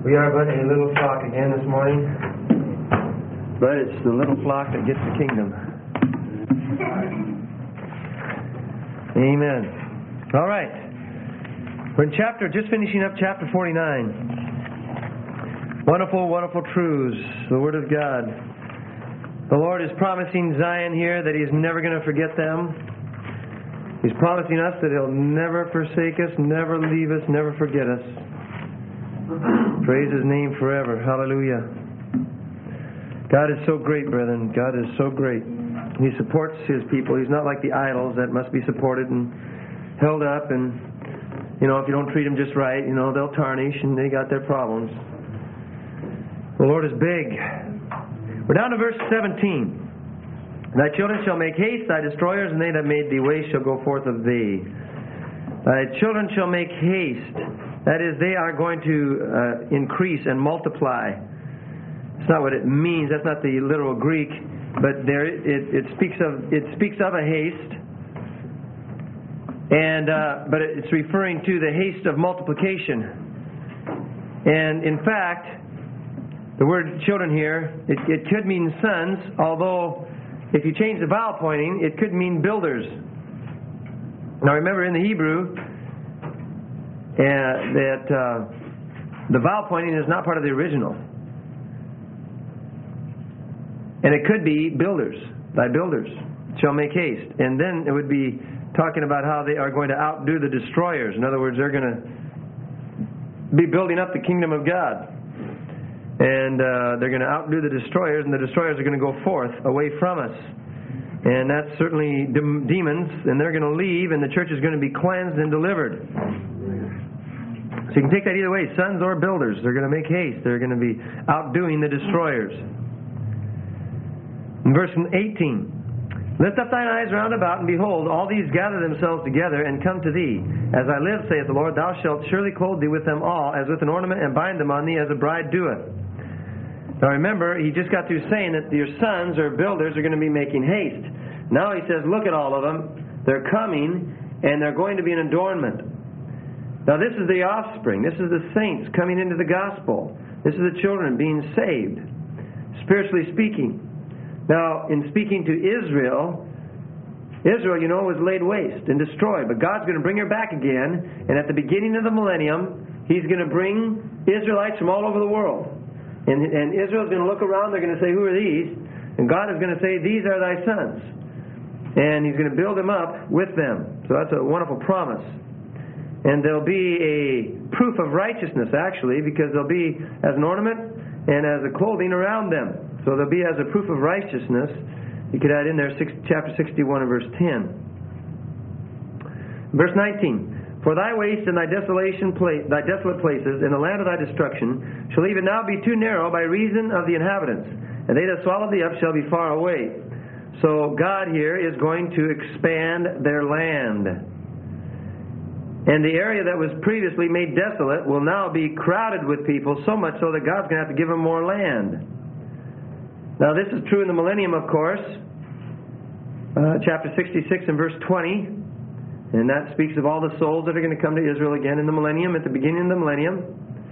We are but a little flock again this morning, but it's the little flock that gets the kingdom. Amen. All right. We're in just finishing up chapter 49. Wonderful, wonderful truths, the Word of God. The Lord is promising Zion here that He's never going to forget them. He's promising us that He'll never forsake us, never leave us, never forget us. Praise His name forever. Hallelujah. God is so great, brethren. God is so great. He supports His people. He's not like the idols that must be supported and held up. And, if you don't treat them just right, they'll tarnish and they got their problems. The Lord is big. We're down to verse 17. Thy children shall make haste, thy destroyers, and they that made thee waste shall go forth of thee. Thy children shall make haste. That is, they are going to increase and multiply. It's not what it means. That's not the literal Greek, but there it speaks of a haste, and but it's referring to the haste of multiplication. And in fact, the word children here it could mean sons, although if you change the vowel pointing, it could mean builders. Now remember, in the Hebrew, that the vowel pointing is not part of the original. And it could be builders. Thy builders shall make haste. And then it would be talking about how they are going to outdo the destroyers. In other words, they're going to be building up the kingdom of God. And they're going to outdo the destroyers, and the destroyers are going to go forth away from us. And that's certainly demons, and they're going to leave, and the church is going to be cleansed and delivered. So you can take that either way, sons or builders. They're going to make haste. They're going to be outdoing the destroyers. In verse 18, lift up thine eyes round about, and behold, all these gather themselves together and come to thee. As I live, saith the Lord, thou shalt surely clothe thee with them all, as with an ornament, and bind them on thee as a bride doeth. Now remember, he just got through saying that your sons or builders are going to be making haste. Now he says, look at all of them. They're coming, and they're going to be an adornment. Now this is the offspring. This is the saints coming into the gospel. This is the children being saved, spiritually speaking. Now, in speaking to Israel, was laid waste and destroyed. But God's going to bring her back again. And at the beginning of the millennium, He's going to bring Israelites from all over the world. And Israel's going to look around. They're going to say, who are these? And God is going to say, these are thy sons. And He's going to build them up with them. So that's a wonderful promise. And there'll be a proof of righteousness, actually, because there'll be as an ornament and as a clothing around them. So there'll be as a proof of righteousness. You could add in there chapter 61 and verse 10. Verse 19. For thy waste and thy desolate places in the land of thy destruction shall even now be too narrow by reason of the inhabitants, and they that swallow thee up shall be far away. So God here is going to expand their land. And the area that was previously made desolate will now be crowded with people, so much so that God's going to have to give them more land. Now this is true in the millennium, of course. Chapter 66 and verse 20. And that speaks of all the souls that are going to come to Israel again in the millennium, at the beginning of the millennium.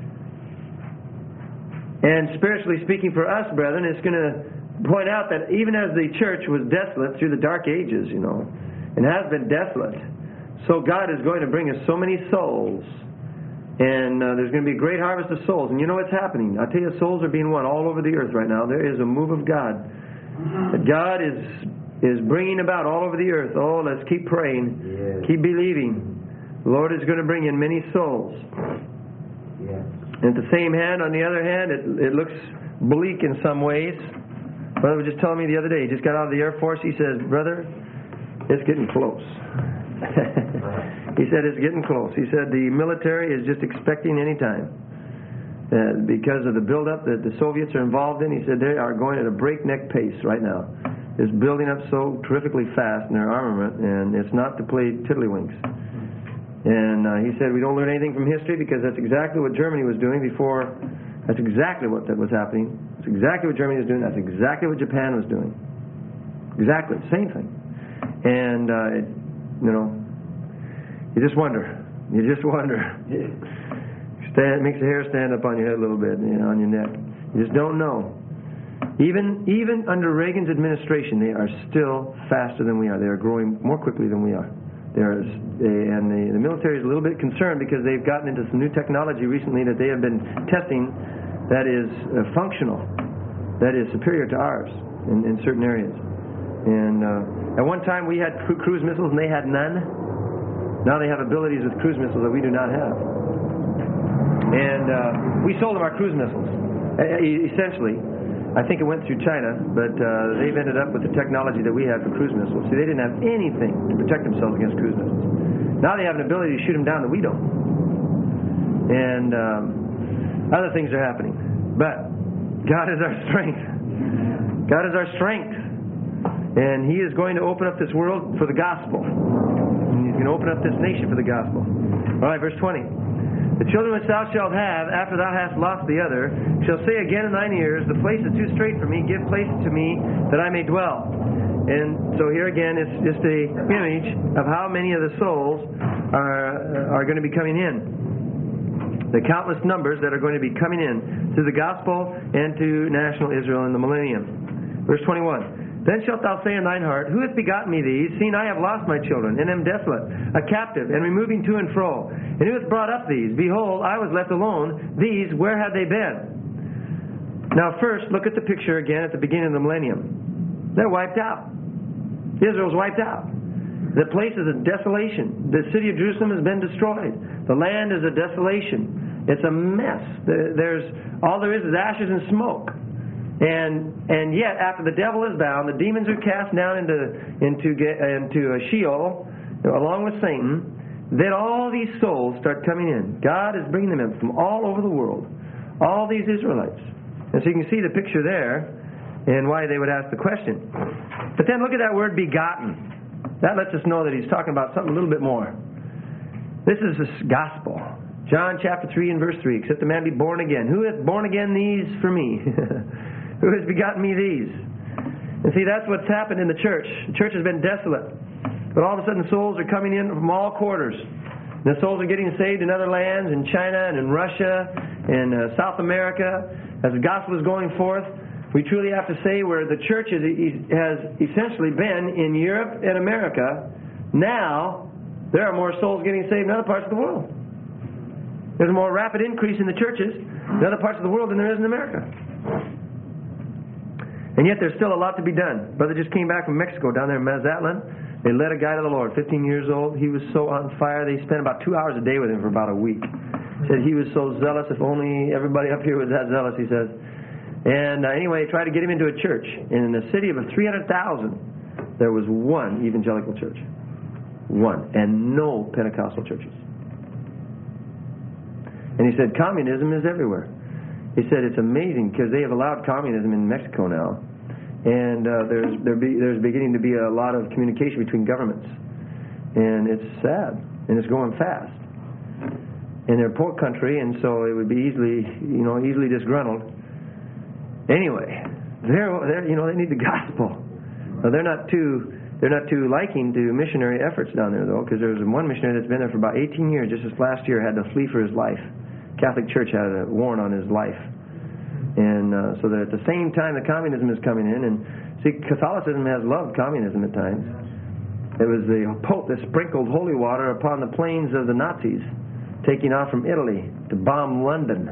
And spiritually speaking for us, brethren, it's going to point out that even as the church was desolate through the dark ages, and has been desolate, so God is going to bring us so many souls. And there's going to be a great harvest of souls. And you know what's happening. I tell you, souls are being won all over the earth right now. There is a move of God. That God is bringing about all over the earth. Oh, let's keep praying. Yes. Keep believing. The Lord is going to bring in many souls. Yes. And at the same hand, on the other hand, it looks bleak in some ways. Brother was just telling me the other day, he just got out of the Air Force. He says, brother, it's getting close. He said it's getting close. He said the military is just expecting any time. Because of the buildup that the Soviets are involved in, he said they are going at a breakneck pace right now. It's building up so terrifically fast in their armament, and it's not to play tiddlywinks. And he said we don't learn anything from history because that's exactly what Germany was doing before. That's exactly what was happening. That's exactly what Germany was doing. That's exactly what Japan was doing. Exactly the same thing. And you just wonder. You just wonder. Makes the hair stand up on your head a little bit, on your neck. You just don't know. Even under Reagan's administration, they are still faster than we are. They are growing more quickly than we are. The military is a little bit concerned because they've gotten into some new technology recently that they have been testing that is functional, that is superior to ours in certain areas. And at one time we had cruise missiles and they had none. Now they have abilities with cruise missiles that we do not have. And we sold them our cruise missiles, essentially. I think it went through China, but they've ended up with the technology that we had for cruise missiles. See, they didn't have anything to protect themselves against cruise missiles. Now they have an ability to shoot them down that we don't. And other things are happening. But God is our strength. God is our strength. And He is going to open up this world for the gospel. And He's going to open up this nation for the gospel. All right, verse 20. The children which thou shalt have, after thou hast lost the other, shall say again in thine ears, the place is too strait for me, give place to me, that I may dwell. And so here again, it's just an image of how many of the souls are going to be coming in. The countless numbers that are going to be coming in to the gospel and to national Israel in the millennium. Verse 21. Then shalt thou say in thine heart, Who hath begotten me these, seeing I have lost my children, and am desolate, a captive, and removing to and fro? And who hath brought up these? Behold, I was left alone. These, where had they been? Now first, look at the picture again at the beginning of the millennium. They're wiped out. Israel's wiped out. The place is a desolation. The city of Jerusalem has been destroyed. The land is a desolation. It's a mess. All there is ashes and smoke. And yet, after the devil is bound, the demons are cast down into Sheol, along with Satan. Then all these souls start coming in. God is bringing them in from all over the world. All these Israelites. And so you can see the picture there and why they would ask the question. But then look at that word begotten. That lets us know that he's talking about something a little bit more. This is the gospel. John chapter 3 and verse 3. Except the man be born again. Who hath born again these for me? Who has begotten me these? And see, that's what's happened in the church. The church has been desolate. But all of a sudden, souls are coming in from all quarters. And the souls are getting saved in other lands, in China and in Russia and South America. As the gospel is going forth, we truly have to say where the church has essentially been in Europe and America, now there are more souls getting saved in other parts of the world. There's a more rapid increase in the churches in other parts of the world than there is in America. And yet there's still a lot to be done. Brother just came back from Mexico down there in Mazatlan. They led a guy to the Lord, 15 years old. He was so on fire. They spent about 2 hours a day with him for about a week. Said he was so zealous. If only everybody up here was that zealous, he says. And anyway, tried to get him into a church. And in a city of 300,000, there was one evangelical church. One. And no Pentecostal churches. And he said, communism is everywhere. He said it's amazing because they have allowed communism in Mexico now. And there's beginning to be a lot of communication between governments. And it's sad. And it's going fast. And they're a poor country, and so it would be easily disgruntled. Anyway, they need the gospel. Now, they're not too liking to missionary efforts down there, though, because there's one missionary that's been there for about 18 years. Just this last year, had to flee for his life. Catholic Church had a warrant on his life. And so that at the same time the communism is coming in, and see, Catholicism has loved communism at times. It was the Pope that sprinkled holy water upon the plains of the Nazis, taking off from Italy to bomb London.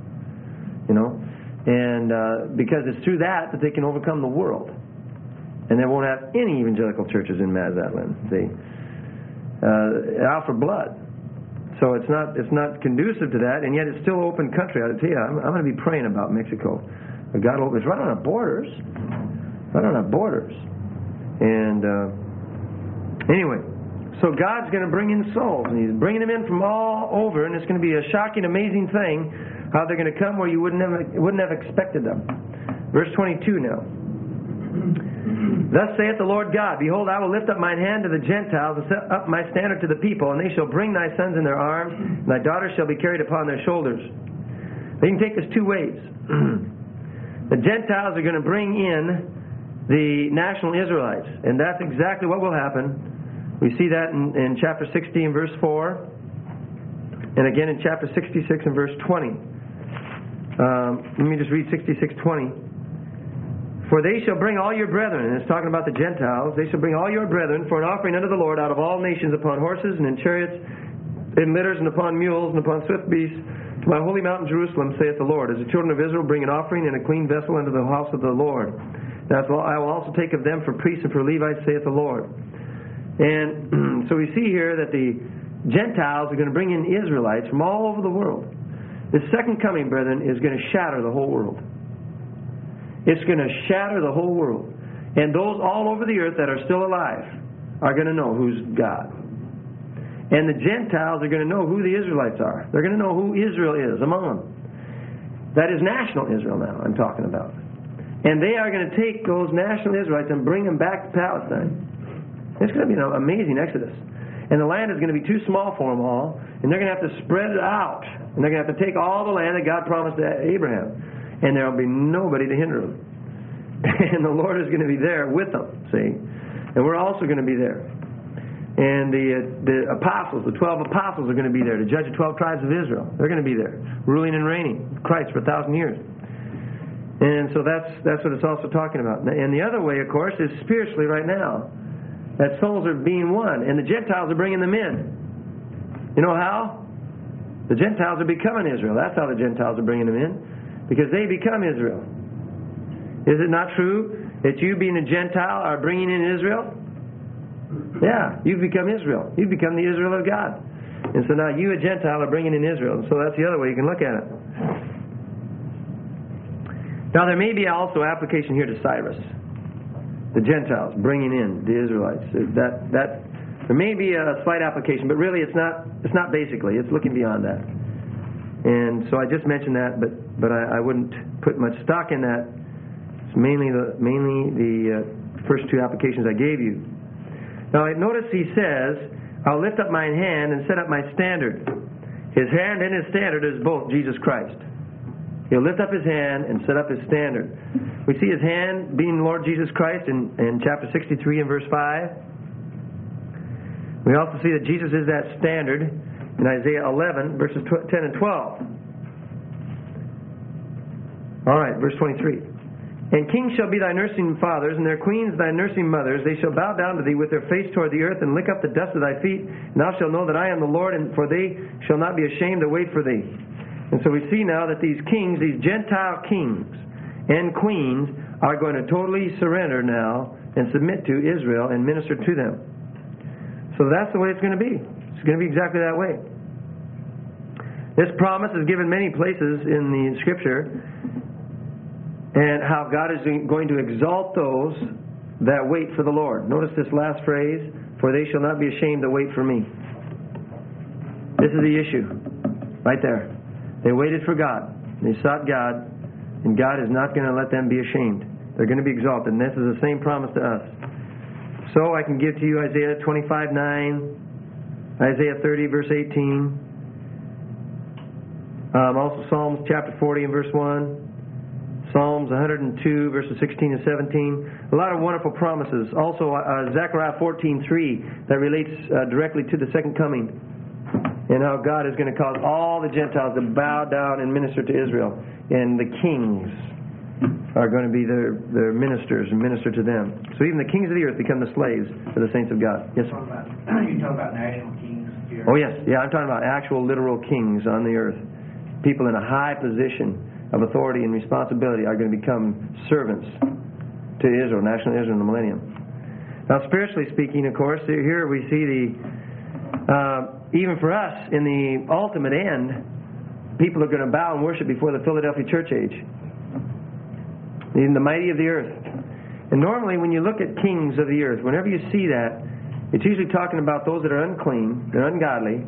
And because it's through that they can overcome the world. And they won't have any evangelical churches in Mazatlan. See, out for blood. So it's not conducive to that, and yet it's still open country. I tell you, I'm going to be praying about Mexico. God, it's right on our borders. Right on our borders. And anyway, so God's going to bring in souls, and He's bringing them in from all over, and it's going to be a shocking, amazing thing how they're going to come where you wouldn't have expected them. Verse 22 now. Thus saith the Lord God, Behold, I will lift up mine hand to the Gentiles, and set up my standard to the people, and they shall bring thy sons in their arms, and thy daughters shall be carried upon their shoulders. They can take this two ways. The Gentiles are going to bring in the national Israelites, and that's exactly what will happen. We see that in chapter 16, verse 4. And again in chapter 66 and verse 20. Let me just read 66:20. For they shall bring all your brethren, and it's talking about the Gentiles, they shall bring all your brethren for an offering unto the Lord out of all nations upon horses and in chariots, in litters and upon mules and upon swift beasts, to my holy mountain Jerusalem, saith the Lord, as the children of Israel bring an offering and a clean vessel unto the house of the Lord. That's what I will also take of them for priests and for Levites, saith the Lord. And so we see here that the Gentiles are going to bring in Israelites from all over the world. The second coming, brethren, is going to shatter the whole world. It's going to shatter the whole world. And those all over the earth that are still alive are going to know who's God. And the Gentiles are going to know who the Israelites are. They're going to know who Israel is among them. That is national Israel now I'm talking about. And they are going to take those national Israelites and bring them back to Palestine. It's going to be an amazing exodus. And the land is going to be too small for them all. And they're going to have to spread it out. And they're going to have to take all the land that God promised to Abraham. And there will be nobody to hinder them. And the Lord is going to be there with them, see? And we're also going to be there. And the apostles, the 12 apostles are going to be there to judge the 12 tribes of Israel. They're going to be there, ruling and reigning with Christ for 1,000 years. And so that's what it's also talking about. And the other way, of course, is spiritually right now. That souls are being won, and the Gentiles are bringing them in. You know how? The Gentiles are becoming Israel. That's how the Gentiles are bringing them in, because they become Israel. Is it not true that you, being a Gentile, are bringing in Israel? Yeah, you've become Israel. You've become the Israel of God. And so now you, a Gentile, are bringing in Israel. So that's the other way you can look at it. Now there may be also application here to Cyrus. The Gentiles bringing in the Israelites. That there may be a slight application, but really it's not basically. It's looking beyond that. And so I just mentioned that, but I wouldn't put much stock in that. It's mainly the first two applications I gave you. Now notice he says, I'll lift up mine hand and set up my standard. His hand and his standard is both Jesus Christ. He'll lift up his hand and set up his standard. We see his hand being Lord Jesus Christ in chapter 63 and verse 5. We also see that Jesus is that standard in Isaiah 11, verses 10 and 12. All right, verse 23. And kings shall be thy nursing fathers, and their queens thy nursing mothers. They shall bow down to thee with their face toward the earth, and lick up the dust of thy feet. And thou shalt know that I am the Lord, and for they shall not be ashamed to wait for thee. And so we see now that these kings, these Gentile kings and queens, are going to totally surrender now and submit to Israel and minister to them. So that's the way it's going to be. It's going to be exactly that way. This promise is given many places in the Scripture, and how God is going to exalt those that wait for the Lord. Notice this last phrase, for they shall not be ashamed that wait for me. This is the issue, right there. They waited for God. They sought God, and God is not going to let them be ashamed. They're going to be exalted, and this is the same promise to us. So I can give to you Isaiah 25:9, Isaiah 30, verse 18, also Psalms chapter 40 and verse 1, Psalms 102, verses 16 and 17. A lot of wonderful promises. Also Zechariah 14:3, that relates directly to the second coming, and how God is going to cause all the Gentiles to bow down and minister to Israel. And the kings are going to be their ministers and minister to them. So even the kings of the earth become the slaves of the saints of God. Yes, sir? You talk about national kings here. Oh, yes. Yeah, I'm talking about actual literal kings on the earth. People in a high position of authority and responsibility are going to become servants to Israel, national Israel in the millennium. Now, spiritually speaking, of course, here we see even for us, in the ultimate end, people are going to bow and worship before the Philadelphia church age. In the mighty of the earth. And normally when you look at kings of the earth, whenever you see that, it's usually talking about those that are unclean, they're ungodly,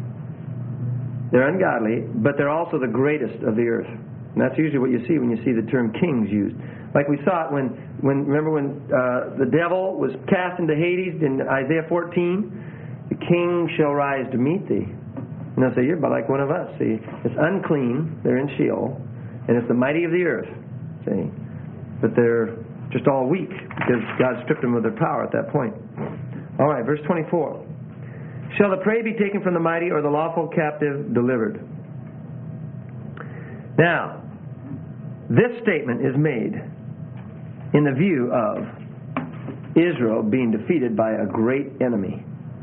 but they're also the greatest of the earth. And that's usually what you see when you see the term kings used. Like we saw it when the devil was cast into Hades in Isaiah 14, the king shall rise to meet thee. And they'll say, you're like one of us. See, it's unclean, they're in Sheol, and it's the mighty of the earth. See, but they're just all weak because God stripped them of their power at that point. All right, verse 24. Shall the prey be taken from the mighty, or the lawful captive delivered? Now, this statement is made in the view of Israel being defeated by a great enemy.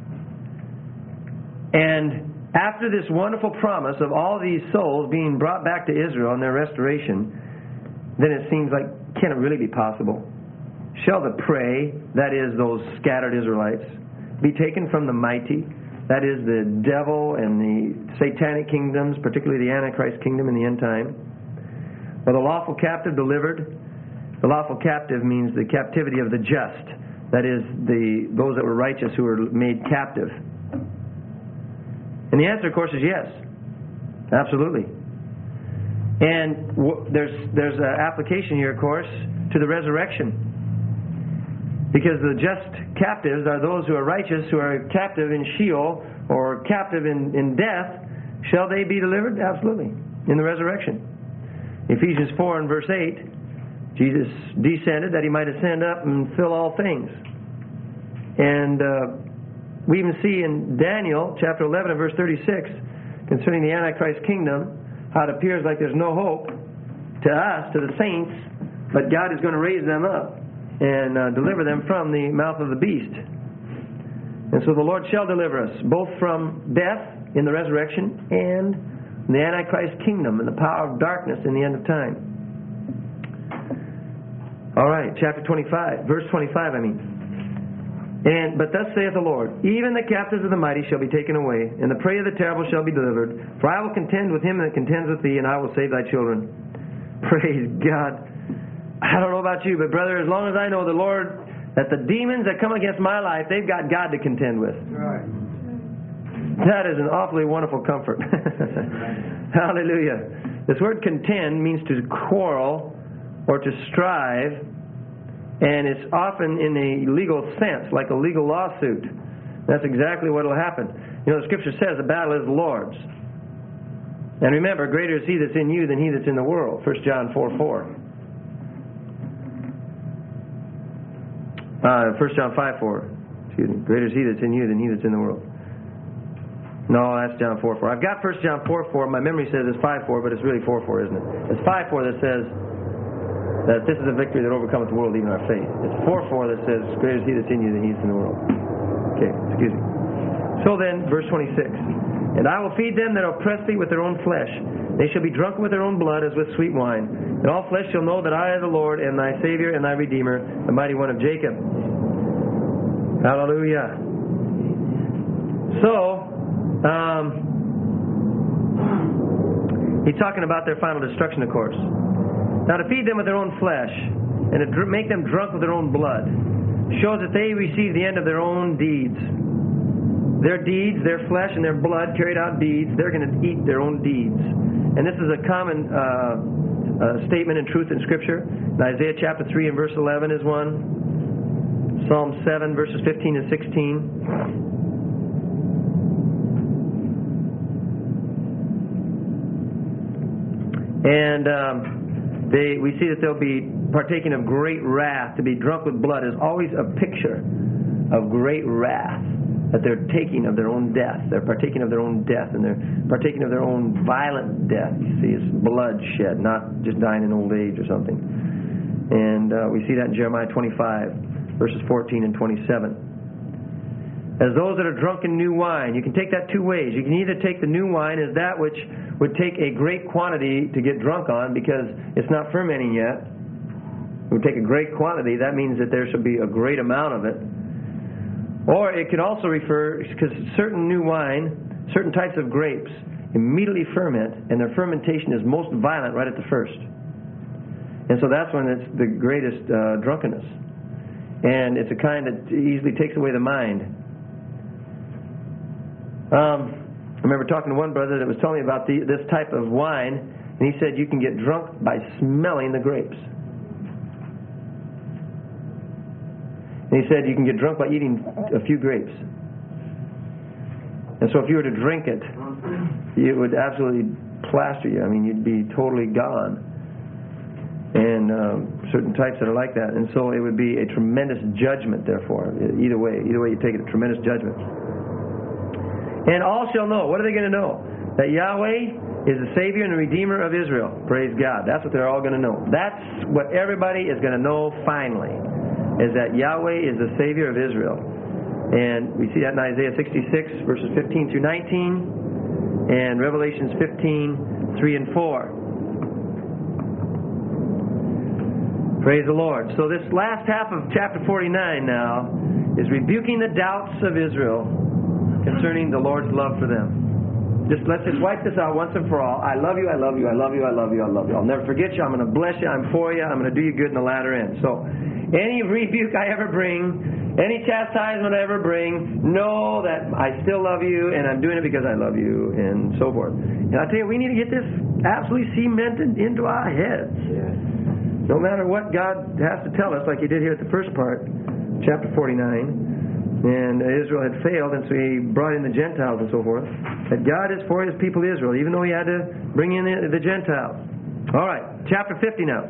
And after this wonderful promise of all these souls being brought back to Israel and their restoration, then it seems like, can it really be possible? Shall the prey, that is those scattered Israelites, be taken from the mighty, that is the devil and the satanic kingdoms, particularly the Antichrist kingdom in the end time? Or the lawful captive delivered? The lawful captive means the captivity of the just, that is those that were righteous who were made captive. And the answer, of course, is yes. Absolutely. And there's an application here, of course, to the resurrection. Because the just captives are those who are righteous, who are captive in Sheol, or captive in death. Shall they be delivered? Absolutely. In the resurrection. Ephesians 4 and verse 8, Jesus descended that He might ascend up and fill all things. And we even see in Daniel chapter 11 and verse 36, concerning the Antichrist kingdom, how it appears like there's no hope to us, to the saints, but God is going to raise them up and deliver them from the mouth of the beast. And so the Lord shall deliver us, both from death in the resurrection and the Antichrist kingdom and the power of darkness in the end of time. All right, chapter 25, verse 25, I mean. But thus saith the Lord, even the captives of the mighty shall be taken away, and the prey of the terrible shall be delivered. For I will contend with him that contends with thee, and I will save thy children. Praise God. I don't know about you, but brother, as long as I know the Lord, that the demons that come against my life, they've got God to contend with. Right. That is an awfully wonderful comfort. Hallelujah. This word contend means to quarrel or to strive, and it's often in a legal sense, like a legal lawsuit. That's exactly what will happen. You know, the Scripture says the battle is the Lord's. And remember, greater is He that's in you than he that's in the world. 1 John 4:4. 1 John 5:4. Excuse me. Greater is He that's in you than he that's in the world. No, that's John 4:4. I've got 1 John 4:4. My memory says it's 5:4, but it's really 4:4, isn't it? It's 5:4 that says that this is a victory that overcometh the world, even our faith. It's 4:4 that says, greater is He that's in you than he that's in the world. Okay, excuse me. So then, verse 26. And I will feed them that oppress thee with their own flesh. They shall be drunken with their own blood as with sweet wine. And all flesh shall know that I, the Lord, am thy Savior and thy Redeemer, the mighty one of Jacob. Hallelujah. So, he's talking about their final destruction, of course. Now, to feed them with their own flesh and to make them drunk with their own blood shows that they receive the end of their own deeds. Their deeds, their flesh and their blood carried out deeds, they're going to eat their own deeds. And this is a common statement and truth in Scripture. Isaiah chapter 3 and verse 11 is one. Psalm 7 verses 15 and 16. And we see that they'll be partaking of great wrath. To be drunk with blood is always a picture of great wrath, that they're taking of their own death. They're partaking of their own death, and they're partaking of their own violent death. You see, it's bloodshed, not just dying in old age or something. And we see that in Jeremiah 25, verses 14 and 27. As those that are drunk in new wine, you can take that two ways. You can either take the new wine as that which would take a great quantity to get drunk on because it's not fermenting yet. It would take a great quantity. That means that there should be a great amount of it. Or it could also refer, because certain new wine, certain types of grapes immediately ferment, and their fermentation is most violent right at the first. And so that's when it's the greatest drunkenness. And it's a kind that easily takes away the mind. I remember talking to one brother that was telling me about this type of wine, and he said you can get drunk by smelling the grapes. And he said you can get drunk by eating a few grapes. And so if you were to drink it, it would absolutely plaster you. I mean, you'd be totally gone. And certain types that are like that. And so it would be a tremendous judgment, therefore. Either way you take it, a tremendous judgment. And all shall know. What are they going to know? That Yahweh is the Savior and the Redeemer of Israel. Praise God. That's what they're all going to know. That's what everybody is going to know finally, is that Yahweh is the Savior of Israel. And we see that in Isaiah 66, verses 15 through 19, and Revelations 15, 3 and 4. Praise the Lord. So this last half of chapter 49 now is rebuking the doubts of Israel concerning the Lord's love for them. Let's just wipe this out once and for all. I love you, I love you, I love you, I love you, I love you. I'll never forget you. I'm going to bless you. I'm for you. I'm going to do you good in the latter end. So any rebuke I ever bring, any chastisement I ever bring, know that I still love you and I'm doing it because I love you, and so forth. And I tell you, we need to get this absolutely cemented into our heads. Yes. No matter what God has to tell us, like He did here at the first part, chapter 49, and Israel had failed, and so He brought in the Gentiles and so forth, that God is for His people Israel, even though He had to bring in the Gentiles. All right, chapter 50 now.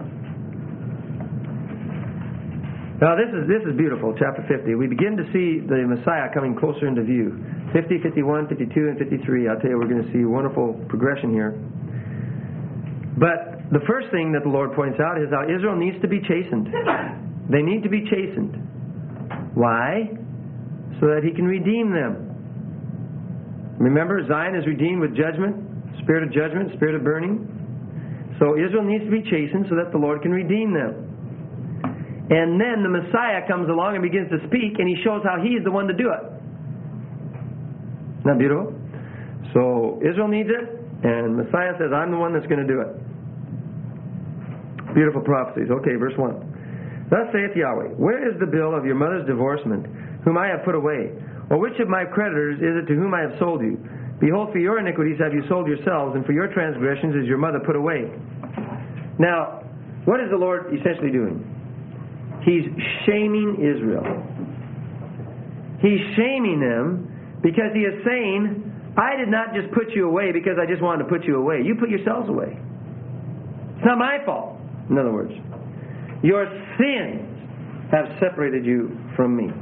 Now this is beautiful, chapter 50. We begin to see the Messiah coming closer into view. 50, 51, 52, and 53. I'll tell you, we're going to see wonderful progression here. But the first thing that the Lord points out is how Israel needs to be chastened. They need to be chastened. Why? So that He can redeem them. Remember, Zion is redeemed with judgment, spirit of judgment, spirit of burning. So Israel needs to be chastened so that the Lord can redeem them. And then the Messiah comes along and begins to speak, and He shows how He is the one to do it. Isn't that beautiful? So Israel needs it, and Messiah says, I'm the one that's going to do it. Beautiful prophecies. Okay, verse 1. Thus saith Yahweh, where is the bill of your mother's divorcement, whom I have put away? Or which of my creditors is it to whom I have sold you? Behold, for your iniquities have you sold yourselves, and for your transgressions is your mother put away. Now, what is the Lord essentially doing? He's shaming Israel. He's shaming them because He is saying, I did not just put you away because I just wanted to put you away. You put yourselves away. It's not my fault. In other words, your sins have separated you from me.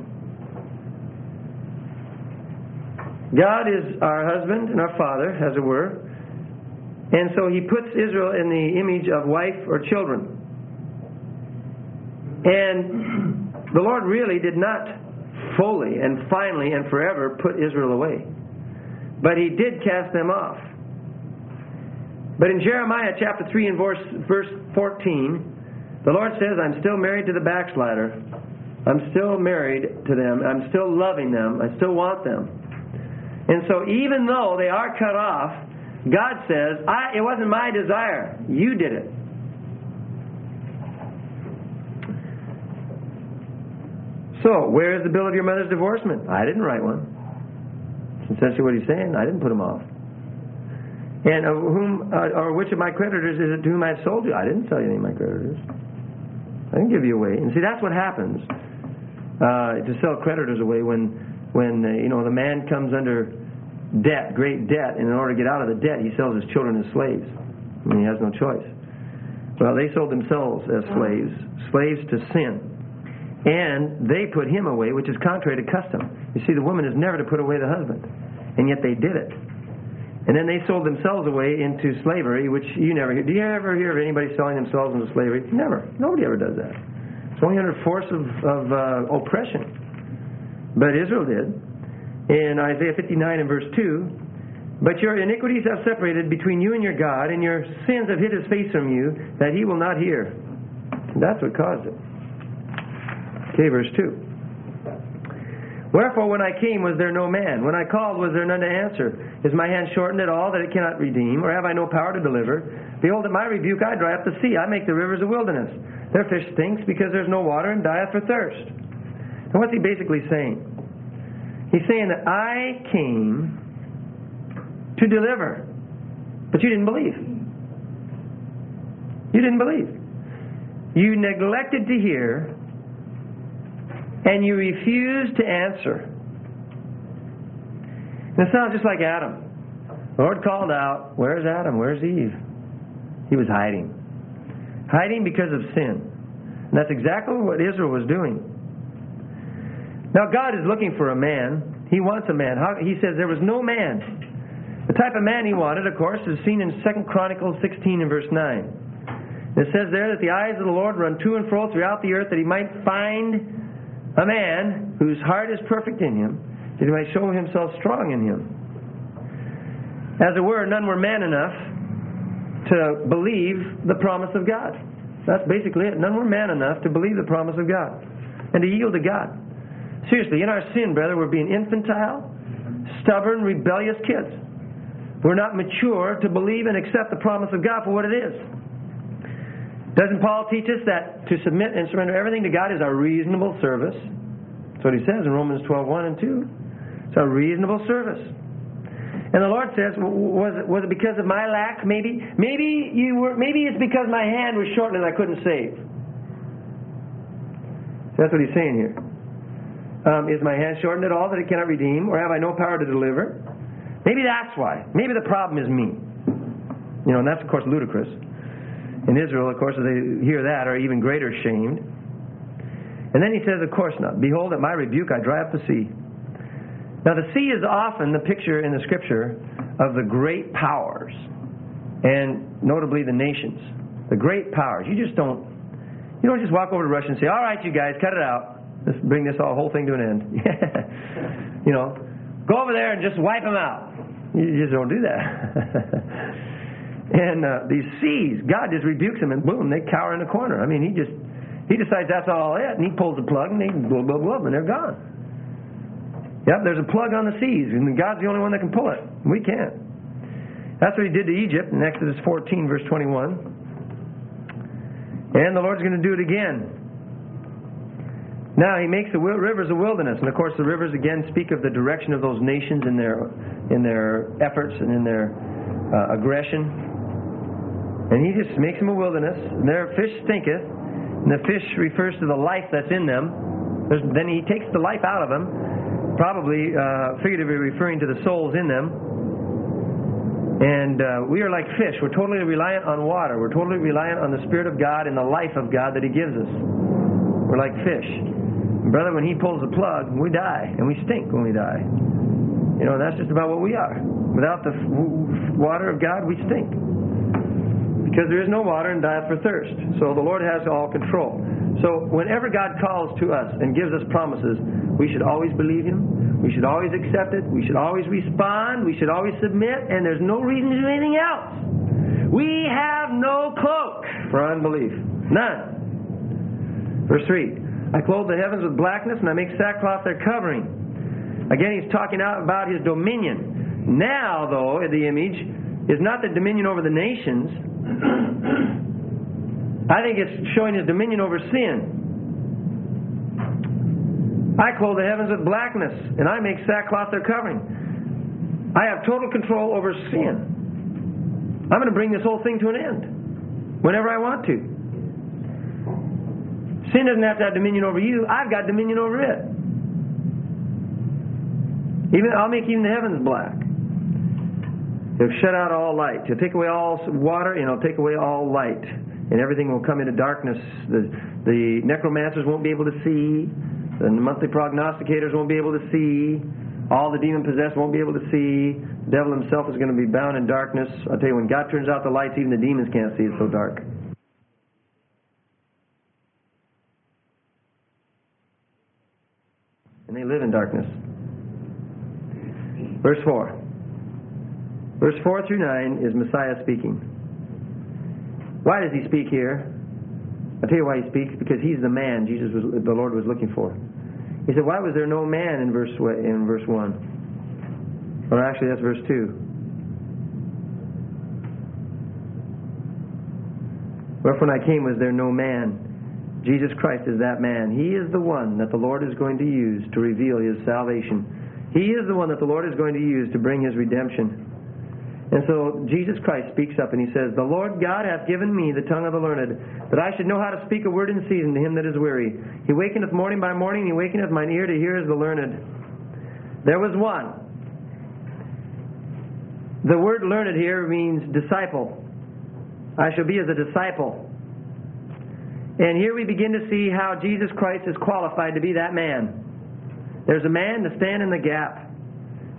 God is our husband and our father, as it were. And so He puts Israel in the image of wife or children. And the Lord really did not fully and finally and forever put Israel away. But He did cast them off. But in Jeremiah chapter 3 and verse 14, the Lord says, I'm still married to the backslider. I'm still married to them. I'm still loving them. I still want them. And so even though they are cut off, God says, it wasn't my desire. You did it. So, where is the bill of your mother's divorcement? I didn't write one. That's essentially what He's saying. I didn't put them off. And of whom, or which of my creditors is it to whom I have sold you? I didn't sell you any of my creditors. I didn't give you away. And see, that's what happens to sell creditors away when the man comes under debt, great debt, and in order to get out of the debt, he sells his children as slaves. I mean, he has no choice. Well, they sold themselves as slaves to sin. And they put him away, which is contrary to custom. You see, the woman is never to put away the husband. And yet they did it. And then they sold themselves away into slavery, which you never hear. Do you ever hear of anybody selling themselves into slavery? Never. Nobody ever does that. It's only under force of oppression. But Israel did. In Isaiah 59 and verse 2, but your iniquities have separated between you and your God, and your sins have hid His face from you, that He will not hear. And that's what caused it. Okay, verse 2. Wherefore, when I came, was there no man? When I called, was there none to answer? Is my hand shortened at all, that it cannot redeem? Or have I no power to deliver? Behold, at my rebuke I dry up the sea. I make the rivers a wilderness. Their fish stinks, because there's no water, and dieth for thirst. And what's He basically saying? He's saying that I came to deliver, but you didn't believe. You didn't believe. You neglected to hear, and you refused to answer. And it sounds just like Adam. The Lord called out, where's Adam? Where's Eve? He was hiding. Hiding because of sin. And that's exactly what Israel was doing. Now God is looking for a man. He wants a man. He says there was no man. The type of man he wanted, of course, is seen in 2 Chronicles 16 and verse 9. It says there that the eyes of the Lord run to and fro throughout the earth, that he might find a man whose heart is perfect in him, that he might show himself strong in him. As it were, none were man enough to believe the promise of God. That's basically it. None were man enough to believe the promise of God and to yield to God. Seriously, in our sin, brother, we're being infantile, stubborn, rebellious kids. We're not mature to believe and accept the promise of God for what it is. Doesn't Paul teach us that to submit and surrender everything to God is our reasonable service? That's what he says in Romans 12:1 and 2. It's our reasonable service. And the Lord says, was it because of my lack? Maybe it's because my hand was shortened and I couldn't save. That's what he's saying here. Is my hand shortened at all that it cannot redeem, or have I no power to deliver? Maybe that's why. Maybe the problem is me. And that's, of course, ludicrous. In Israel, of course, as they hear that, are even greater shamed. And then he says, of course not. Behold, at my rebuke I dry up the sea. Now, the sea is often the picture in the Scripture of the great powers, and notably the nations. The great powers. You don't just walk over to Russia and say, all right, you guys, cut it out. Let's bring this whole thing to an end. Go over there and just wipe them out. You just don't do that. And these seas, God just rebukes them, and boom, they cower in a corner. I mean, he decides that's all it, and he pulls the plug, and they blah, blah, blah, and they're gone. Yep, there's a plug on the seas, and God's the only one that can pull it. We can't. That's what he did to Egypt in Exodus 14, verse 21. And the Lord's going to do it again. Now, he makes the rivers a wilderness. And, of course, the rivers, again, speak of the direction of those nations in their efforts and in their aggression. And he just makes them a wilderness. And their fish stinketh. And the fish refers to the life that's in them. Then he takes the life out of them, probably figuratively referring to the souls in them. And we are like fish. We're totally reliant on water. We're totally reliant on the Spirit of God and the life of God that he gives us. We're like fish. Brother, when he pulls the plug, we die, and we stink when we die. That's just about what we are. Without the water of God, we stink. Because there is no water and dieth for thirst. So the Lord has all control. So whenever God calls to us and gives us promises, we should always believe him. We should always accept it. We should always respond. We should always submit. And there's no reason to do anything else. We have no cloak for unbelief. None. Verse 3. I clothe the heavens with blackness, and I make sackcloth their covering. Again, he's talking out about his dominion. Now, though, the image is not the dominion over the nations. I think it's showing his dominion over sin. I clothe the heavens with blackness, and I make sackcloth their covering. I have total control over sin. I'm going to bring this whole thing to an end whenever I want to. Sin doesn't have to have dominion over you. I've got dominion over it. I'll make even the heavens black. He'll shut out all light. He'll take away all water, and he'll take away all light. And everything will come into darkness. The necromancers won't be able to see. The monthly prognosticators won't be able to see. All the demon-possessed won't be able to see. The devil himself is going to be bound in darkness. I'll tell you, when God turns out the lights, even the demons can't see. It's so dark. And they live in darkness. Verse 4. Verse 4 through 9 is Messiah speaking. Why does he speak here? I'll tell you why he speaks. Because he's the man the Lord was looking for. He said, why was there no man in verse 1? Or actually, that's verse 2. Wherefore when I came, was there no man? Jesus Christ is that man. He is the one that the Lord is going to use to reveal his salvation. He is the one that the Lord is going to use to bring his redemption. And so Jesus Christ speaks up and he says, the Lord God hath given me the tongue of the learned, that I should know how to speak a word in season to him that is weary. He wakeneth morning by morning, he wakeneth mine ear to hear as the learned. There was one. The word learned here means disciple. I shall be as a disciple. And here we begin to see how Jesus Christ is qualified to be that man. There's a man to stand in the gap.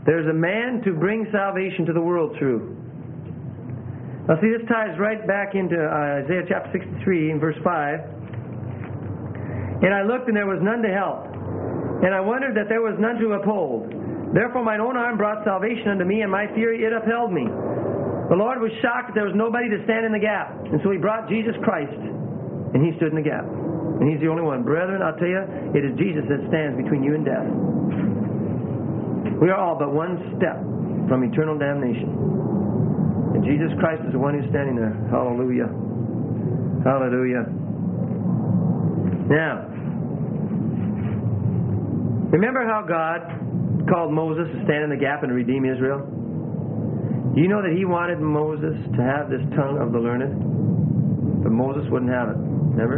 There's a man to bring salvation to the world through. Now see, this ties right back into Isaiah chapter 63 and verse 5. And I looked, and there was none to help. And I wondered that there was none to uphold. Therefore mine own arm brought salvation unto me, and my fury it upheld me. The Lord was shocked that there was nobody to stand in the gap. And so He brought Jesus Christ, and He stood in the gap. And He's the only one. Brethren, I'll tell you, it is Jesus that stands between you and death. We are all but one step from eternal damnation. And Jesus Christ is the one who's standing there. Hallelujah. Hallelujah. Now, remember how God called Moses to stand in the gap and redeem Israel? Do you know that He wanted Moses to have this tongue of the learned? But Moses wouldn't have it. Remember?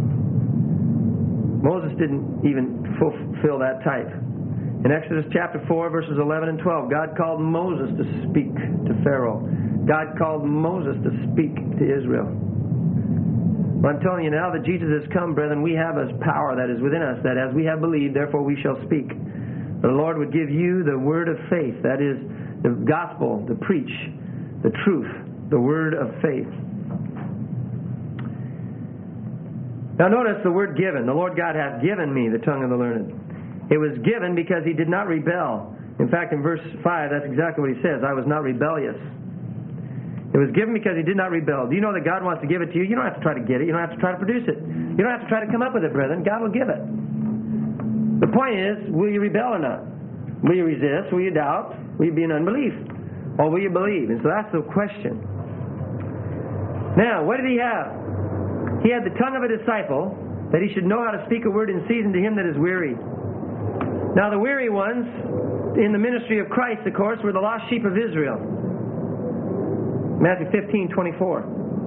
Moses didn't even fulfill that type. In Exodus chapter 4, verses 11 and 12, God called Moses to speak to Pharaoh. God called Moses to speak to Israel. Well, I'm telling you now that Jesus has come, brethren, we have a power that is within us, that as we have believed, therefore we shall speak. The Lord would give you the word of faith, that is, the gospel, to preach the truth, the word of faith. Now notice the word given. The Lord God hath given me the tongue of the learned. It was given because He did not rebel. In fact, in verse 5, that's exactly what He says. I was not rebellious. It was given because He did not rebel. Do you know that God wants to give it to you? You don't have to try to get it. You don't have to try to produce it. You don't have to try to come up with it, brethren. God will give it. The point is, will you rebel or not? Will you resist? Will you doubt? Will you be in unbelief? Or will you believe? And so that's the question. Now, what did He have? He had the tongue of a disciple, that he should know how to speak a word in season to him that is weary. Now, the weary ones in the ministry of Christ, of course, were the lost sheep of Israel. Matthew 15:24.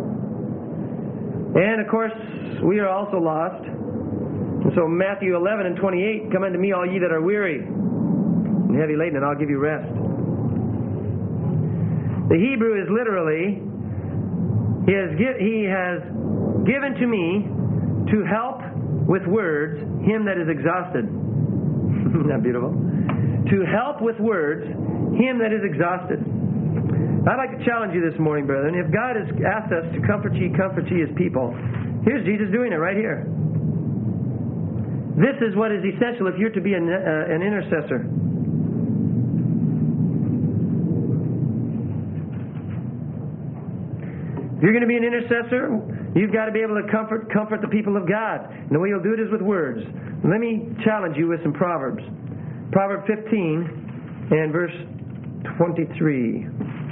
And, of course, we are also lost. And so Matthew 11 and 28, come unto me, all ye that are weary and heavy laden, and I'll give you rest. The Hebrew is literally, He has given to me to help with words him that is exhausted. Isn't that beautiful? To help with words him that is exhausted. I'd like to challenge you this morning, brethren. If God has asked us to comfort ye His people, here's Jesus doing it right here. This is what is essential if you're to be an intercessor. If you're going to be an intercessor, you've got to be able to comfort the people of God. And the way you'll do it is with words. Let me challenge you with some Proverbs. Proverb 15 and verse 23.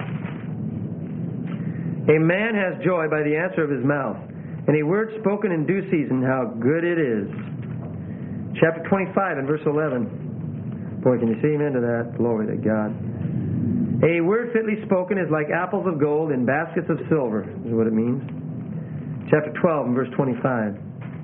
A man has joy by the answer of his mouth, and a word spoken in due season, how good it is. Chapter 25 and verse 11. Boy, can you see amen to that? Glory to God. A word fitly spoken is like apples of gold in baskets of silver, is what it means. Chapter 12 and verse 25.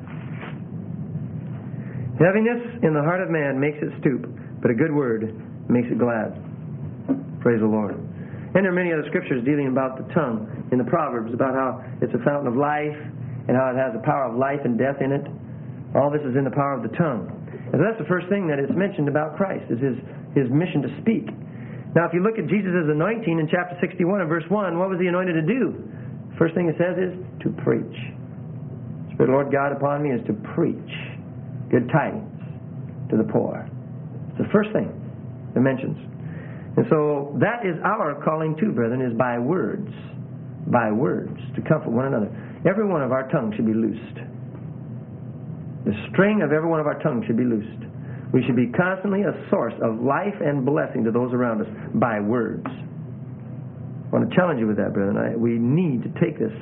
Heaviness in the heart of man makes it stoop, but a good word makes it glad. Praise the Lord. And there are many other scriptures dealing about the tongue in the Proverbs, about how it's a fountain of life and how it has the power of life and death in it. All this is in the power of the tongue. And so that's the first thing that is mentioned about Christ, is his mission to speak. Now, if you look at Jesus' anointing in chapter 61 and verse 1, what was He anointed to do? First thing it says is to preach. The Spirit of the Lord God upon me is to preach good tidings to the poor. It's the first thing it mentions. And so that is our calling too, brethren, is by words. By words, to comfort one another. Every one of our tongues should be loosed. The string of every one of our tongues should be loosed. We should be constantly a source of life and blessing to those around us by words. I want to challenge you with that, brethren. We need to take this.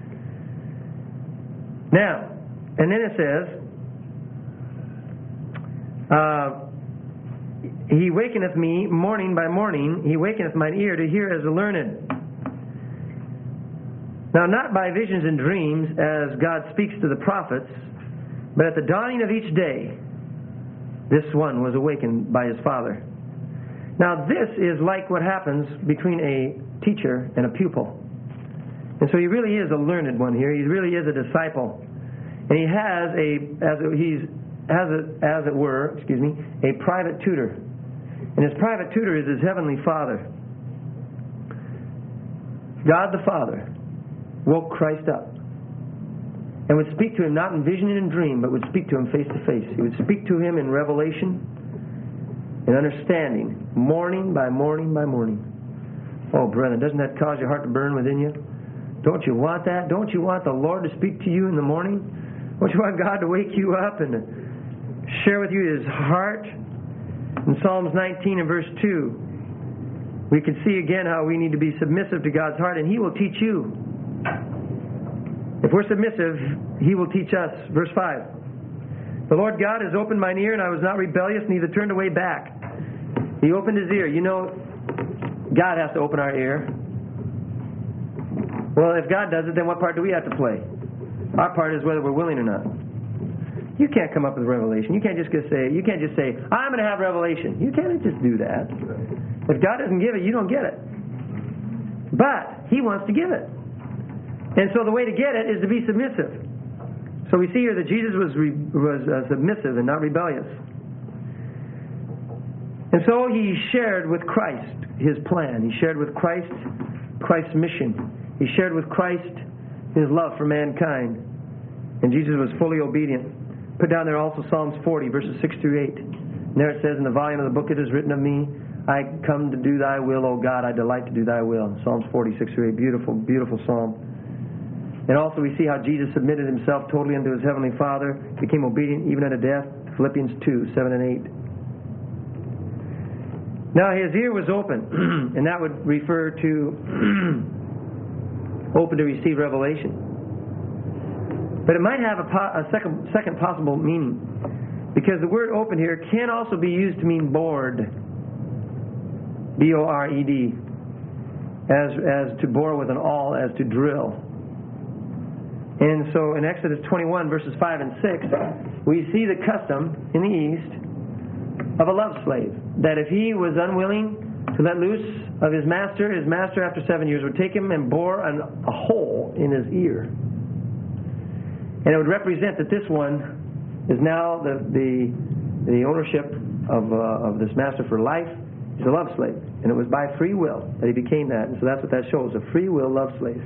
Now, and then it says, He wakeneth me morning by morning, He wakeneth mine ear to hear as the learned. Now, not by visions and dreams, as God speaks to the prophets, but at the dawning of each day, this one was awakened by his father. Now, this is like what happens between a teacher and a pupil. And so he really is a learned one here. He really is a disciple. And he has a private tutor. And his private tutor is his heavenly Father. God the Father woke Christ up and would speak to him not in vision and in dream, but would speak to him face to face. He would speak to him in revelation and understanding, morning by morning by morning. Oh, brethren, doesn't that cause your heart to burn within you? Don't you want that? Don't you want the Lord to speak to you in the morning? Don't you want God to wake you up and to share with you His heart? In Psalms 19 and verse 2, we can see again how we need to be submissive to God's heart, and He will teach you. If we're submissive, He will teach us. Verse 5. The Lord God has opened mine ear, and I was not rebellious, neither turned away back. He opened His ear. You know, God has to open our ear. Well, if God does it, then what part do we have to play? Our part is whether we're willing or not. You can't come up with revelation. You can't just say, I'm going to have revelation. You can't just do that. If God doesn't give it, you don't get it. But He wants to give it. And so the way to get it is to be submissive. So we see here that Jesus was submissive and not rebellious. And so He shared with Christ His plan. He shared with Christ Christ's mission. He shared with Christ His love for mankind. And Jesus was fully obedient. Put down there also Psalms 40, verses 6 through 8. And there it says, in the volume of the book it is written of me, I come to do thy will, O God, I delight to do thy will. Psalms 40, 6 through 8. Beautiful, beautiful psalm. And also we see how Jesus submitted Himself totally unto His heavenly Father, became obedient even unto death. Philippians 2, 7 and 8. Now His ear was open, and that would refer to open to receive revelation. But it might have a second possible meaning, because the word open here can also be used to mean bored, B-O-R-E-D, as to bore with an awl, as to drill. And so in Exodus 21, verses 5 and 6, we see the custom in the East of a love slave, that if he was unwilling to let loose of his master after 7 years would take him and bore a hole in his ear. And it would represent that this one is now the ownership of this master for life. He's a love slave. And it was by free will that he became that. And so that's what that shows, a free will love slave.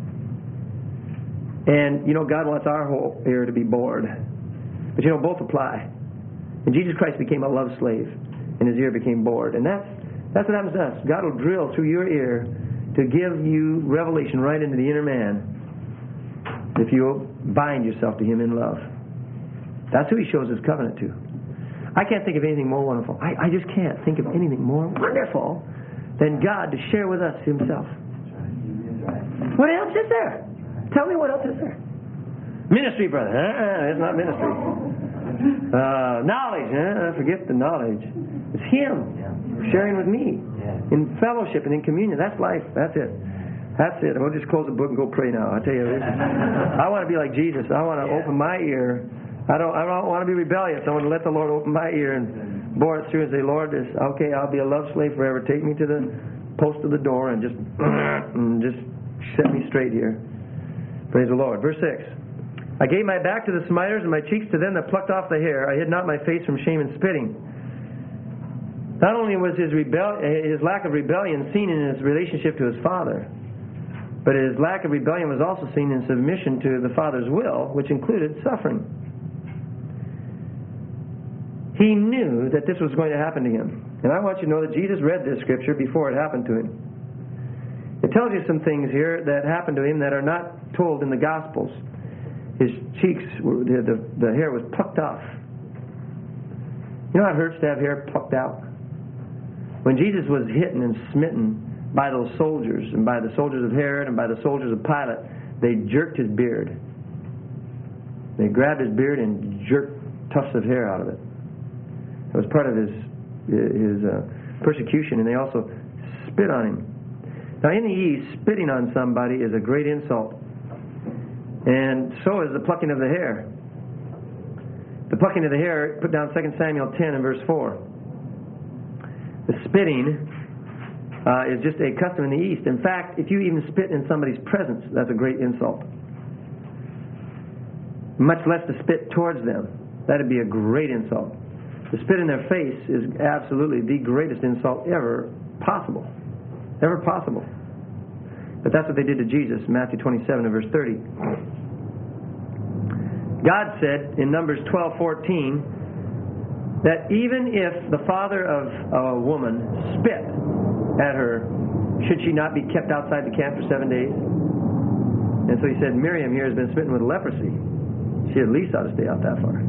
And, you know, God wants our whole ear to be bored. But, you know, both apply. And Jesus Christ became a love slave, and His ear became bored. And that's what happens to us. God will drill through your ear to give you revelation right into the inner man, if you bind yourself to Him in love. That's who He shows His covenant to. I can't think of anything more wonderful. I just can't think of anything more wonderful than God to share with us Himself. What else is there? Tell me what else is there. Ministry, brother. It's not ministry. Knowledge. Forget the knowledge. It's Him sharing with me in fellowship and in communion. That's life. That's it. That's it. We'll just close the book and go pray now. I tell you, I want to be like Jesus. I want to open my ear. I don't want to be rebellious. I want to let the Lord open my ear and bore it through and say, Lord, okay, I'll be a love slave forever. Take me to the post of the door and just set me straight here. Praise the Lord. Verse 6. I gave my back to the smiters and my cheeks to them that plucked off the hair. I hid not my face from shame and spitting. Not only was his lack of rebellion seen in his relationship to his father, but his lack of rebellion was also seen in submission to the Father's will, which included suffering. He knew that this was going to happen to him. And I want you to know that Jesus read this scripture before it happened to him. It tells you some things here that happened to him that are not told in the Gospels. His cheeks, the hair was plucked off. You know how it hurts to have hair plucked out? When Jesus was hitten and smitten by those soldiers, and by the soldiers of Herod, and by the soldiers of Pilate, they jerked his beard. They grabbed his beard and jerked tufts of hair out of it. It was part of his persecution, and they also spit on him. Now, in the East, spitting on somebody is a great insult, and so is the plucking of the hair. The plucking of the hair, put down 2 Samuel 10 and verse 4. The spitting is just a custom in the East. In fact, if you even spit in somebody's presence, that's a great insult. Much less to spit towards them. That'd be a great insult. To spit in their face is absolutely the greatest insult ever possible. Ever possible. But that's what they did to Jesus in Matthew 27 and verse 30. God said in Numbers 12:14 that even if the father of a woman spit at her, should she not be kept outside the camp for 7 days? And so he said, Miriam here has been smitten with leprosy. She at least ought to stay out that far.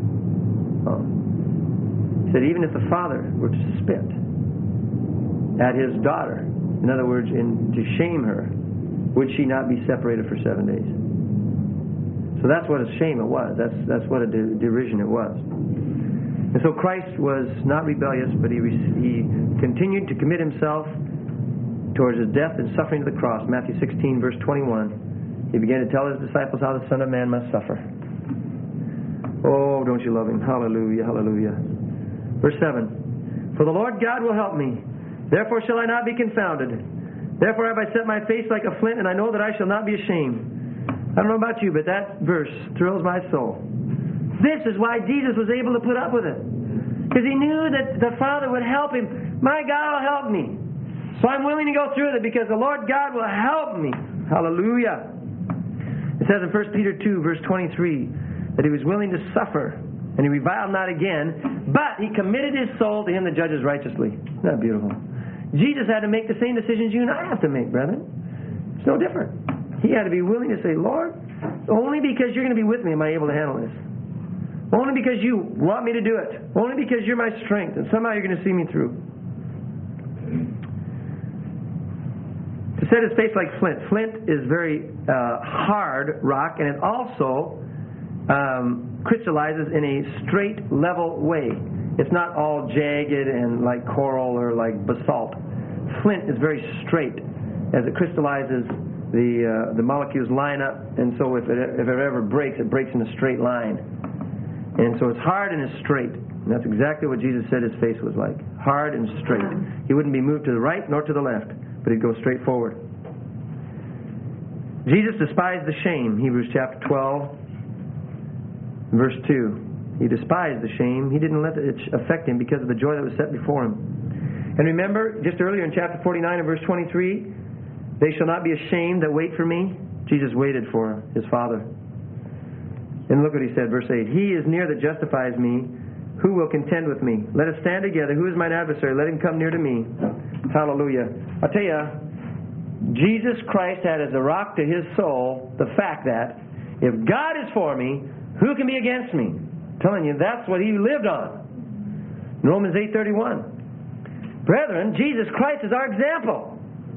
He said, even if the father were to spit at his daughter, in other words, to shame her, would she not be separated for 7 days? So that's what a shame it was. That's what a derision it was. And so Christ was not rebellious, but he continued to commit himself towards his death and suffering to the cross. Matthew 16, verse 21. He began to tell his disciples how the Son of Man must suffer. Oh, don't you love him? Hallelujah, hallelujah. Verse 7. For the Lord God will help me. Therefore shall I not be confounded. Therefore have I set my face like a flint, and I know that I shall not be ashamed. I don't know about you, but that verse thrills my soul. This is why Jesus was able to put up with it. Because he knew that the Father would help him. My God will help me. So I'm willing to go through it because the Lord God will help me. Hallelujah. It says in 1 Peter 2, verse 23, that he was willing to suffer, and he reviled not again, but he committed his soul to him that judges righteously. Isn't that beautiful? Jesus had to make the same decisions you and I have to make, brethren. It's no different. He had to be willing to say, Lord, only because you're going to be with me am I able to handle this. Only because you want me to do it. Only because you're my strength, and somehow you're going to see me through. To set his face like flint. Flint is very hard rock, and it also crystallizes in a straight, level way. It's not all jagged and like coral or like basalt. Flint is very straight. As it crystallizes, the molecules line up, and so if it ever breaks, it breaks in a straight line. And so it's hard and it's straight. And that's exactly what Jesus said his face was like. Hard and straight. He wouldn't be moved to the right nor to the left, but he'd go straight forward. Jesus despised the shame, Hebrews chapter 12, verse 2. He despised the shame. He didn't let it affect him because of the joy that was set before him. And remember, just earlier in chapter 49 and verse 23, they shall not be ashamed that wait for me. Jesus waited for his Father. And look what he said, verse 8. He is near that justifies me. Who will contend with me? Let us stand together. Who is mine adversary? Let him come near to me. Hallelujah. I'll tell you, Jesus Christ had as a rock to his soul the fact that if God is for me, who can be against me? I'm telling you, that's what he lived on. Romans 8:31. Brethren, Jesus Christ is our example.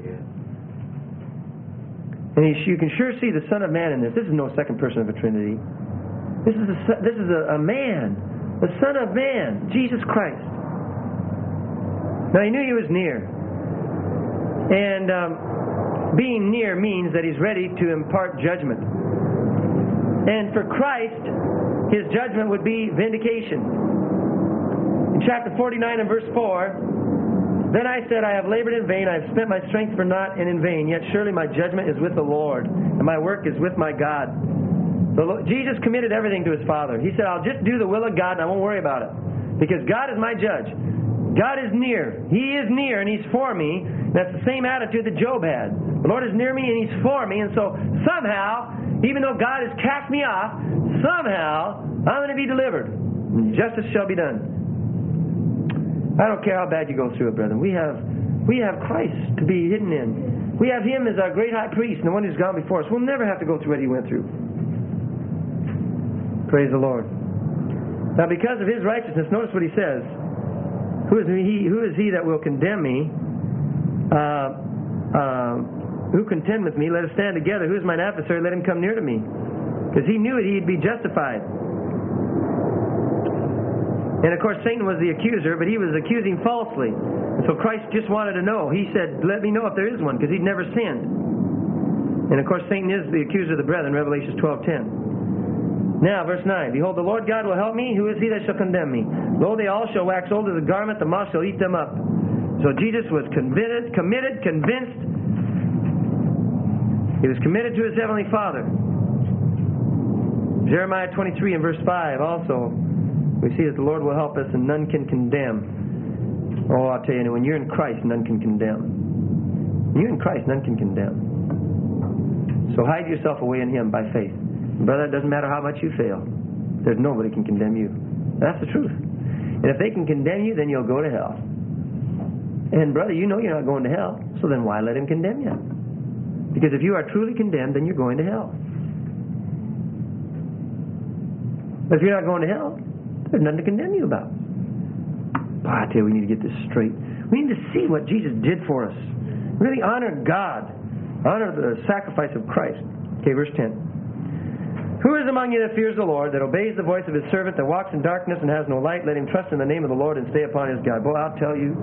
And you can sure see the Son of Man in this. This is no second person of a Trinity. This is a man, the Son of Man, Jesus Christ. Now he knew he was near. And being near means that he's ready to impart judgment. And for Christ, his judgment would be vindication. In chapter 49 and verse 4, then I said, I have labored in vain, I have spent my strength for naught and in vain, yet surely my judgment is with the Lord, and my work is with my God. Jesus committed everything to his Father. He said, I'll just do the will of God and I won't worry about it. Because God is my judge. God is near. He is near and he's for me. That's the same attitude that Job had. The Lord is near me and he's for me. And so somehow, even though God has cast me off, somehow I'm going to be delivered. Justice shall be done. I don't care how bad you go through it, brethren. We have Christ to be hidden in. We have him as our great high priest and the one who's gone before us. We'll never have to go through what he went through. Praise the Lord. Now because of his righteousness, notice what he says. Who is he that will condemn me? Who contend with me? Let us stand together. Who is mine adversary? Let him come near to me. Because he knew it, he'd be justified. And of course Satan was the accuser, but he was accusing falsely. And so Christ just wanted to know. He said, let me know if there is one, because he'd never sinned. And of course Satan is the accuser of the brethren, Revelation 12:10. Now, verse 9. Behold, the Lord God will help me. Who is he that shall condemn me? Lo, they all shall wax old as a garment. The moth shall eat them up. So Jesus was committed, convinced. He was committed to his heavenly Father. Jeremiah 23 and verse 5 also. We see that the Lord will help us and none can condemn. Oh, I'll tell you, when you're in Christ, none can condemn. When you're in Christ, none can condemn. So hide yourself away in Him by faith. Brother, it doesn't matter how much you fail. There's nobody can condemn you. That's the truth. And if they can condemn you, then you'll go to hell. And brother, you know you're not going to hell, so then why let Him condemn you? Because if you are truly condemned, then you're going to hell. But if you're not going to hell, there's nothing to condemn you about. Boy, I tell you, we need to get this straight. We need to see what Jesus did for us. Really honor God. Honor the sacrifice of Christ. Okay, verse 10. Who is among you that fears the Lord, that obeys the voice of His servant, that walks in darkness and has no light? Let him trust in the name of the Lord and stay upon his God. Boy, I'll tell you.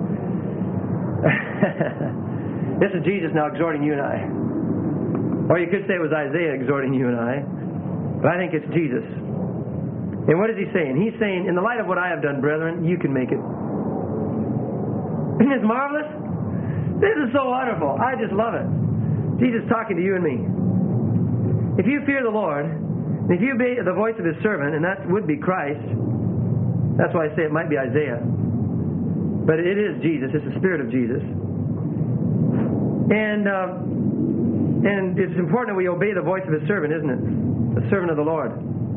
This is Jesus now exhorting you and I. Or you could say it was Isaiah exhorting you and I. But I think it's Jesus. And what is He saying? He's saying, in the light of what I have done, brethren, you can make it. Isn't this marvelous? This is so wonderful. I just love it. Jesus talking to you and me. If you fear the Lord, and if you obey the voice of His servant, and that would be Christ, that's why I say it might be Isaiah. But it is Jesus. It's the Spirit of Jesus. And it's important that we obey the voice of His servant, isn't it? The servant of the Lord.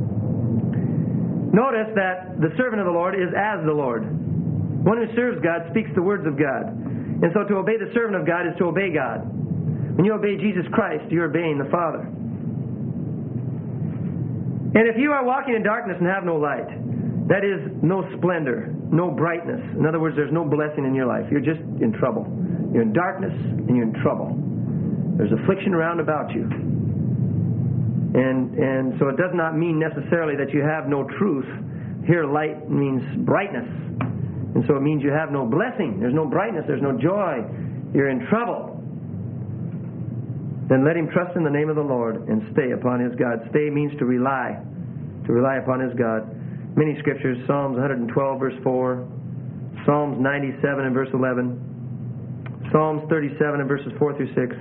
Notice that the servant of the Lord is as the Lord. One who serves God speaks the words of God. And so to obey the servant of God is to obey God. When you obey Jesus Christ, you're obeying the Father. And if you are walking in darkness and have no light, that is no splendor, no brightness. In other words, there's no blessing in your life. You're just in trouble. You're in darkness and you're in trouble. There's affliction round about you. And so it does not mean necessarily that you have no truth. Here, light means brightness. And so it means you have no blessing. There's no brightness. There's no joy. You're in trouble. Then let him trust in the name of the Lord and stay upon his God. Stay means to rely upon his God. Many scriptures, Psalms 112, verse 4, Psalms 97 and verse 11, Psalms 37 and verses 4 through 6.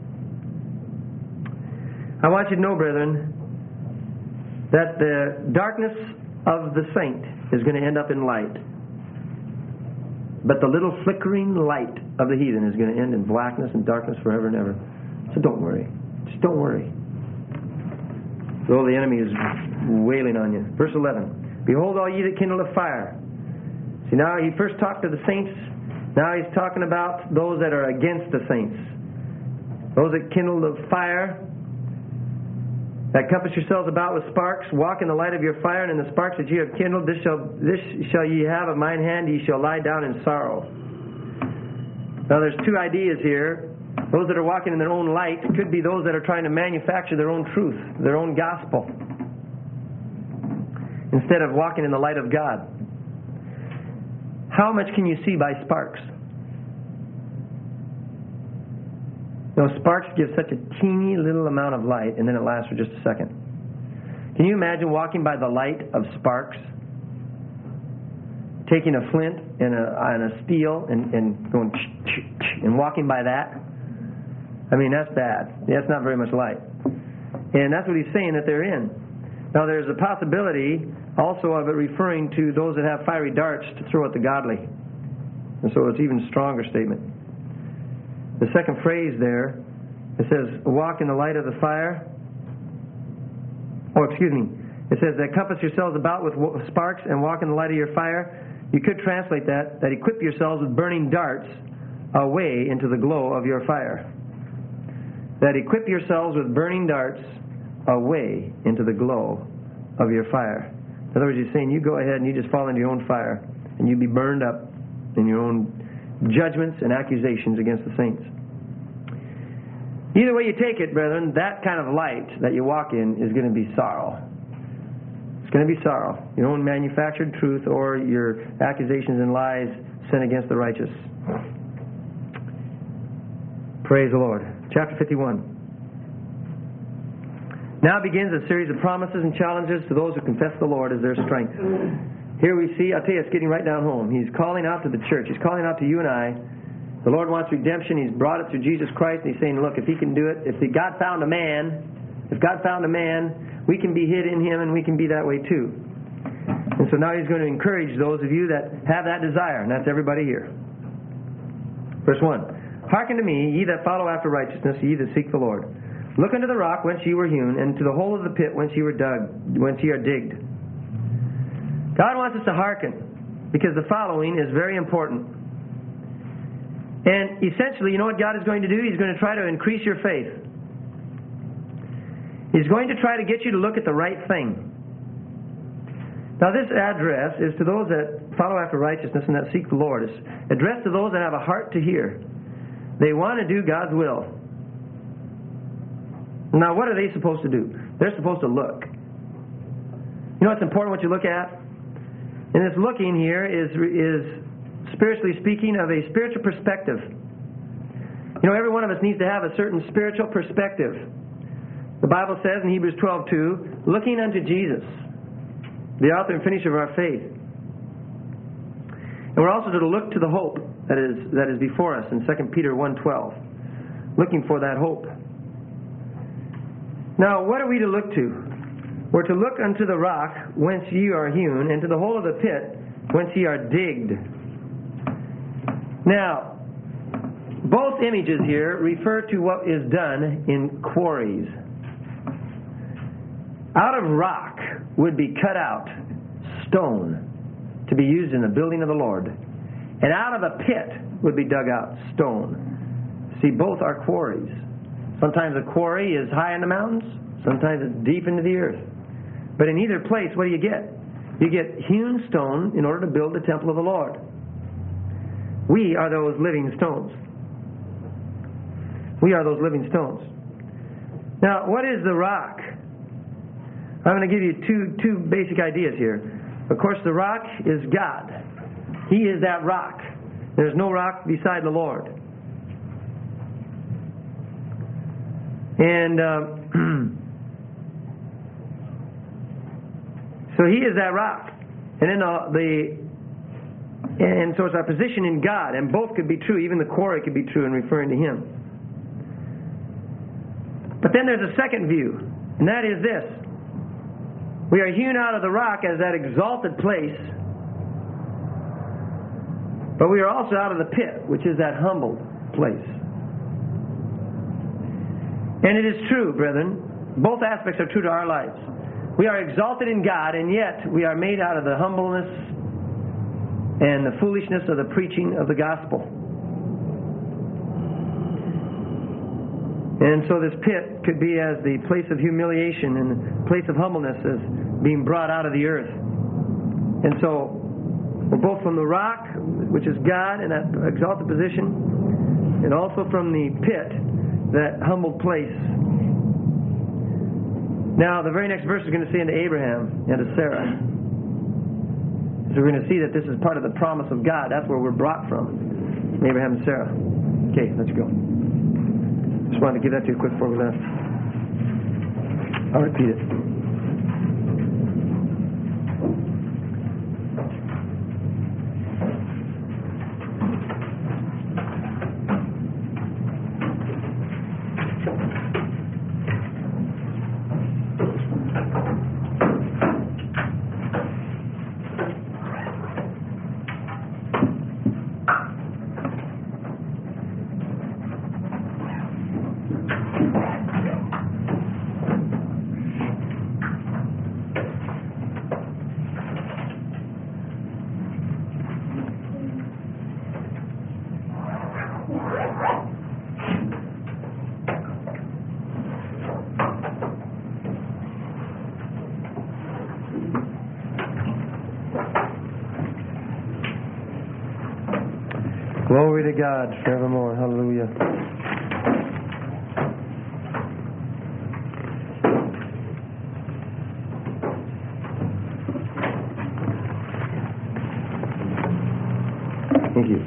I want you to know, brethren, that the darkness of the saint is going to end up in light. But the little flickering light of the heathen is going to end in blackness and darkness forever and ever. So don't worry. Just don't worry. Though the enemy is wailing on you. Verse 11. Behold, all ye that kindle a fire. See, now he first talked to the saints. Now he's talking about those that are against the saints. Those that kindle the fire, that compass yourselves about with sparks, walk in the light of your fire, and in the sparks that ye have kindled, this shall ye have of mine hand, ye shall lie down in sorrow. Now there's two ideas here. Those that are walking in their own light could be those that are trying to manufacture their own truth, their own gospel, instead of walking in the light of God. How much can you see by sparks? You know, sparks give such a teeny little amount of light, and then it lasts for just a second. Can you imagine walking by the light of sparks? Taking a flint and a steel and going and walking by that? I mean, that's bad. That's not very much light. And that's what he's saying that they're in. Now, there's a possibility also of it referring to those that have fiery darts to throw at the godly. And so it's even a stronger statement. The second phrase there, it says, walk in the light of the fire. Oh, excuse me. It says that compass yourselves about with sparks and walk in the light of your fire. You could translate that equip yourselves with burning darts away into the glow of your fire. That equip yourselves with burning darts away into the glow of your fire. In other words, he's saying you go ahead and you just fall into your own fire and you be burned up in your own judgments and accusations against the saints. Either way you take it, brethren, that kind of light that you walk in is going to be sorrow. It's going to be sorrow. Your own manufactured truth or your accusations and lies sent against the righteous. Praise the Lord. Chapter 51. Now begins a series of promises and challenges to those who confess the Lord as their strength. Here we see, I'll tell you, it's getting right down home. He's calling out to the church. He's calling out to you and I. The Lord wants redemption. He's brought it through Jesus Christ. And he's saying, look, if He can do it, if God found a man, we can be hid in Him and we can be that way too. And so now he's going to encourage those of you that have that desire, and that's everybody here. Verse 1. Hearken to me, ye that follow after righteousness, ye that seek the Lord. Look unto the rock whence ye were hewn, and to the hole of the pit whence ye were dug, whence ye are digged. God wants us to hearken, because the following is very important. And essentially, you know what God is going to do? He's going to try to increase your faith. He's going to try to get you to look at the right thing. Now, this address is to those that follow after righteousness and that seek the Lord. It's addressed to those that have a heart to hear. They want to do God's will. Now, what are they supposed to do? They're supposed to look. You know what's important what you look at? And this looking here is spiritually speaking of a spiritual perspective. You know, every one of us needs to have a certain spiritual perspective. The Bible says in Hebrews 12:2, looking unto Jesus, the author and finisher of our faith. And we're also to look to the hope that is before us in 2 Peter 1:12. Looking for that hope. Now, what are we to look to? We're to look unto the rock whence ye are hewn, and to the hole of the pit whence ye are digged. Now, both images here refer to what is done in quarries. Out of rock would be cut out stone to be used in the building of the Lord. And out of a pit would be dug out stone. See, both are quarries. Sometimes a quarry is high in the mountains. Sometimes it's deep into the earth. But in either place, what do you get? You get hewn stone in order to build the temple of the Lord. We are those living stones. We are those living stones. Now, what is the rock? I'm going to give you two basic ideas here. Of course, the rock is God. He is that rock. There's no rock beside the Lord. And so He is that rock. And then and so it's our position in God. And both could be true. Even the quarry could be true in referring to Him. But then there's a second view. And that is this. We are hewn out of the rock as that exalted place, but we are also out of the pit, which is that humbled place. And it is true, brethren, both aspects are true to our lives. We are exalted in God, and yet we are made out of the humbleness and the foolishness of the preaching of the gospel. And so this pit could be as the place of humiliation and the place of humbleness as being brought out of the earth. And so we're both from the rock, which is God in that exalted position, and also from the pit, that humbled place. Now, the very next verse is going to say unto Abraham and to Sarah. So we're going to see that this is part of the promise of God. That's where we're brought from, Abraham and Sarah. Okay, let's go. Just wanted to give that to you quick before we left. I'll repeat it. Glory to God forevermore. Hallelujah. Thank you.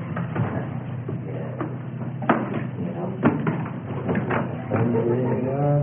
Glory to God.